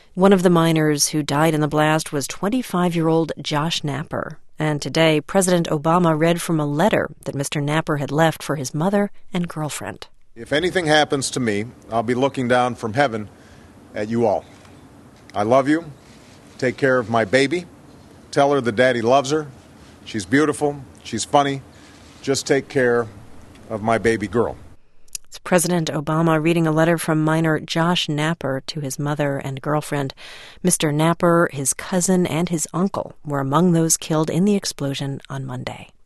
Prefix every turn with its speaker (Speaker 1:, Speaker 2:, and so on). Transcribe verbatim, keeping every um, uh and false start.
Speaker 1: One of the miners who died in the blast was twenty-five-year-old Josh Napper. And today, President Obama read from a letter that Mister Napper had left for his mother and girlfriend.
Speaker 2: If anything happens to me, I'll be looking down from heaven at you all. I love you. Take care of my baby. Tell her that Daddy loves her. She's beautiful. She's funny. Just take care of my baby girl.
Speaker 1: It's President Obama reading a letter from miner Josh Napper to his mother and girlfriend. Mister Napper, his cousin, and his uncle were among those killed in the explosion on Monday.